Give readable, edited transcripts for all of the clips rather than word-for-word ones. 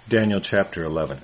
Daniel chapter 11.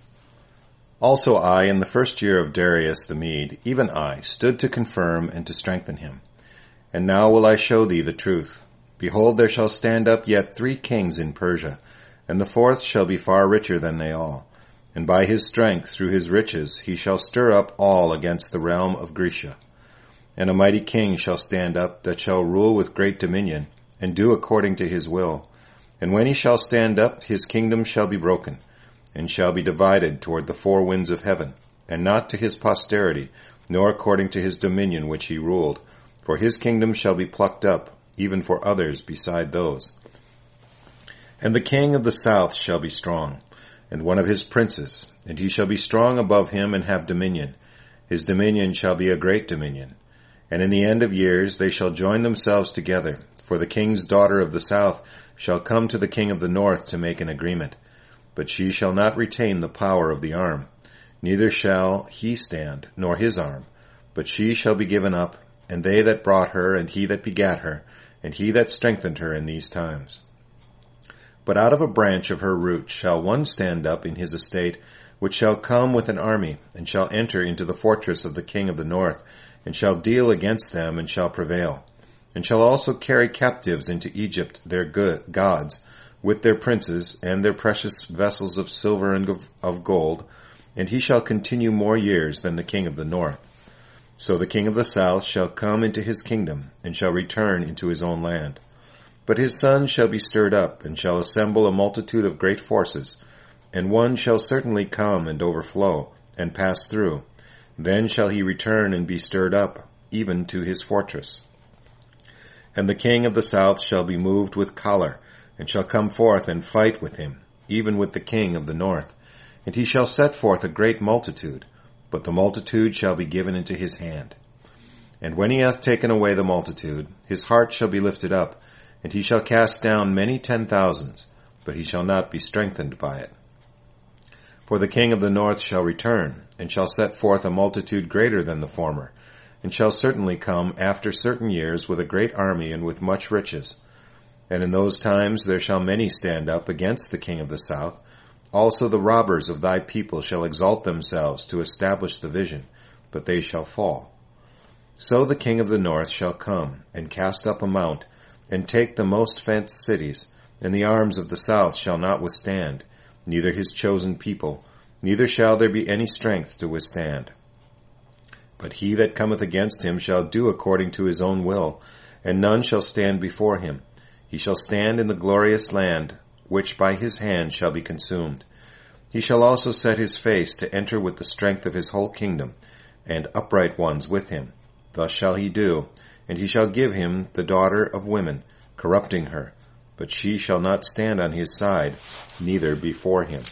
Also I, in the first year of Darius the Mede, even I, stood to confirm and to strengthen him. And now will I show thee the truth. Behold, there shall stand up yet 3 kings in Persia, and the 4th shall be far richer than they all. And by his strength, through his riches, he shall stir up all against the realm of Grecia. And a mighty king shall stand up, that shall rule with great dominion, and do according to his will. And when he shall stand up, his kingdom shall be broken, and shall be divided toward the 4 winds of heaven, and not to his posterity, nor according to his dominion which he ruled. For his kingdom shall be plucked up, even for others beside those. And the king of the south shall be strong, and one of his princes, and he shall be strong above him and have dominion. His dominion shall be a great dominion. And in the end of years they shall join themselves together, for the king's daughter of the south shall come to the king of the north to make an agreement. But she shall not retain the power of the arm, neither shall he stand, nor his arm. But she shall be given up, and they that brought her, and he that begat her, and he that strengthened her in these times. But out of a branch of her root shall one stand up in his estate, which shall come with an army, and shall enter into the fortress of the king of the north, and shall deal against them, and shall prevail. And shall also carry captives into Egypt their gods, with their princes, and their precious vessels of silver and of gold, and he shall continue more years than the king of the north. So the king of the south shall come into his kingdom, and shall return into his own land. But his sons shall be stirred up, and shall assemble a multitude of great forces, and one shall certainly come and overflow, and pass through. Then shall he return and be stirred up, even to his fortress. And the king of the south shall be moved with choler, and shall come forth and fight with him, even with the king of the north. And he shall set forth a great multitude, but the multitude shall be given into his hand. And when he hath taken away the multitude, his heart shall be lifted up, and he shall cast down many 10,000s, but he shall not be strengthened by it. For the king of the north shall return, and shall set forth a multitude greater than the former, and shall certainly come after certain years with a great army and with much riches. And in those times there shall many stand up against the king of the south. Also the robbers of thy people shall exalt themselves to establish the vision, but they shall fall. So the king of the north shall come, and cast up a mount, and take the most fenced cities, and the arms of the south shall not withstand, neither his chosen people, neither shall there be any strength to withstand. But he that cometh against him shall do according to his own will, and none shall stand before him. He shall stand in the glorious land, which by his hand shall be consumed. He shall also set his face to enter with the strength of his whole kingdom, and upright ones with him. Thus shall he do, and he shall give him the daughter of women, corrupting her. But she shall not stand on his side, neither before him.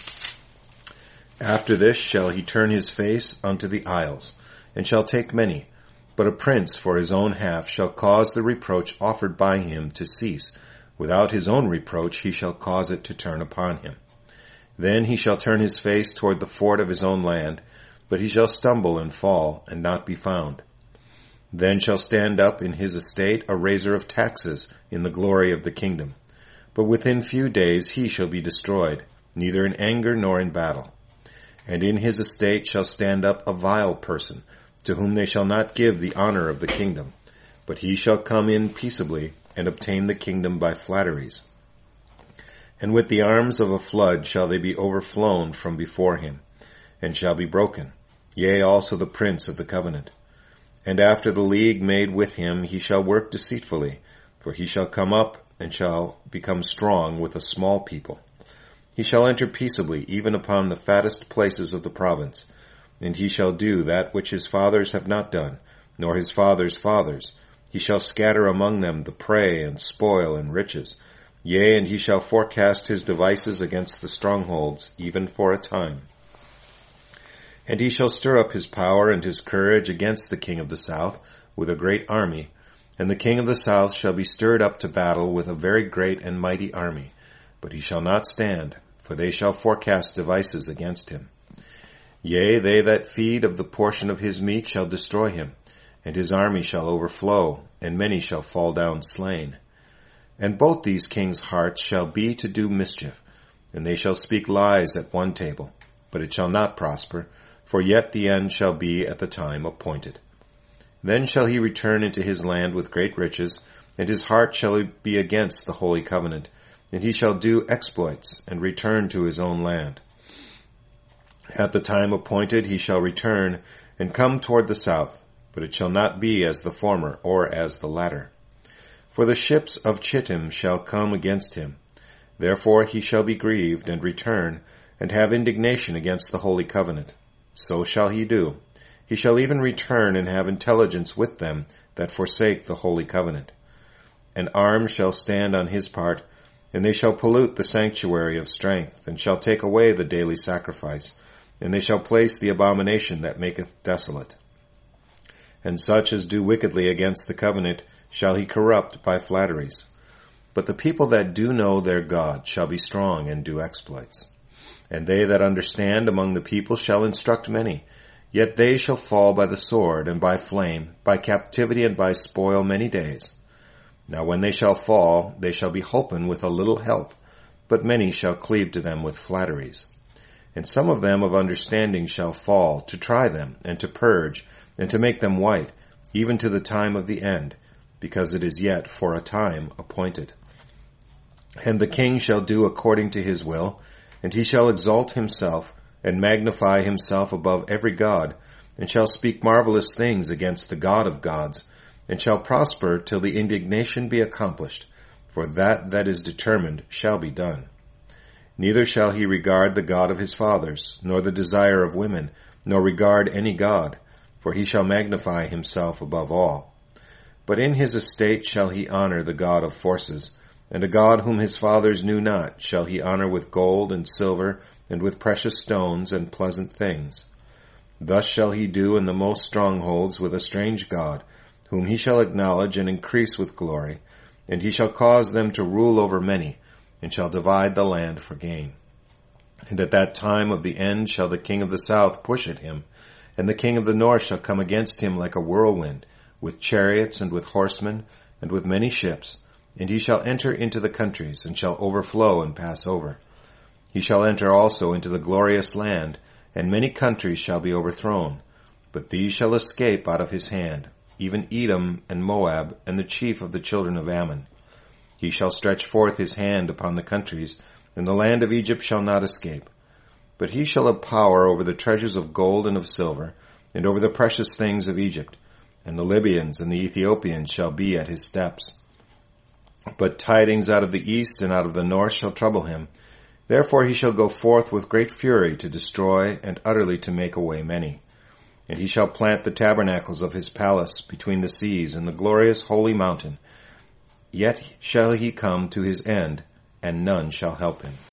After this shall he turn his face unto the isles, and shall take many. But a prince for his own half shall cause the reproach offered by him to cease. Without his own reproach he shall cause it to turn upon him. Then he shall turn his face toward the fort of his own land, but he shall stumble and fall, and not be found. Then shall stand up in his estate a raiser of taxes in the glory of the kingdom. But within few days he shall be destroyed, neither in anger nor in battle. And in his estate shall stand up a vile person, to whom they shall not give the honor of the kingdom, but he shall come in peaceably, and obtain the kingdom by flatteries. And with the arms of a flood shall they be overflown from before him, and shall be broken, yea, also the prince of the covenant. And after the league made with him he shall work deceitfully, for he shall come up, and shall become strong with a small people. He shall enter peaceably, even upon the fattest places of the province, and he shall do that which his fathers have not done, nor his fathers' fathers. He shall scatter among them the prey and spoil and riches. Yea, and he shall forecast his devices against the strongholds, even for a time. And he shall stir up his power and his courage against the king of the south with a great army. And the king of the south shall be stirred up to battle with a very great and mighty army. But he shall not stand, for they shall forecast devices against him. Yea, they that feed of the portion of his meat shall destroy him, and his army shall overflow, and many shall fall down slain. And both these kings' hearts shall be to do mischief, and they shall speak lies at one table, but it shall not prosper, for yet the end shall be at the time appointed. Then shall he return into his land with great riches, and his heart shall be against the holy covenant, and he shall do exploits, and return to his own land. At the time appointed he shall return, and come toward the south, but it shall not be as the former, or as the latter. For the ships of Chittim shall come against him. Therefore he shall be grieved, and return, and have indignation against the holy covenant. So shall he do. He shall even return, and have intelligence with them that forsake the holy covenant. An arm shall stand on his part, and they shall pollute the sanctuary of strength, and shall take away the daily sacrifice, and they shall place the abomination that maketh desolate. And such as do wickedly against the covenant shall he corrupt by flatteries. But the people that do know their God shall be strong and do exploits. And they that understand among the people shall instruct many. Yet they shall fall by the sword, and by flame, by captivity, and by spoil many days. Now when they shall fall, they shall be holpen with a little help, but many shall cleave to them with flatteries. And some of them of understanding shall fall, to try them, and to purge, and to make them white, even to the time of the end, because it is yet for a time appointed. And the king shall do according to his will, and he shall exalt himself, and magnify himself above every god, and shall speak marvelous things against the God of gods, and shall prosper till the indignation be accomplished, for that is determined shall be done. Neither shall he regard the God of his fathers, nor the desire of women, nor regard any god, for he shall magnify himself above all. But in his estate shall he honor the God of forces, and a God whom his fathers knew not shall he honor with gold and silver, and with precious stones and pleasant things. Thus shall he do in the most strongholds with a strange God, whom he shall acknowledge and increase with glory, and he shall cause them to rule over many, and shall divide the land for gain. And at that time of the end shall the king of the south push at him, and the king of the north shall come against him like a whirlwind, with chariots and with horsemen, and with many ships, and he shall enter into the countries, and shall overflow and pass over. He shall enter also into the glorious land, and many countries shall be overthrown, but these shall escape out of his hand, even Edom and Moab, and the chief of the children of Ammon. He shall stretch forth his hand upon the countries, and the land of Egypt shall not escape. But he shall have power over the treasures of gold and of silver, and over the precious things of Egypt, and the Libyans and the Ethiopians shall be at his steps. But tidings out of the east and out of the north shall trouble him. Therefore he shall go forth with great fury to destroy and utterly to make away many. And he shall plant the tabernacles of his palace between the seas and the glorious holy mountain. Yet shall he come to his end, and none shall help him.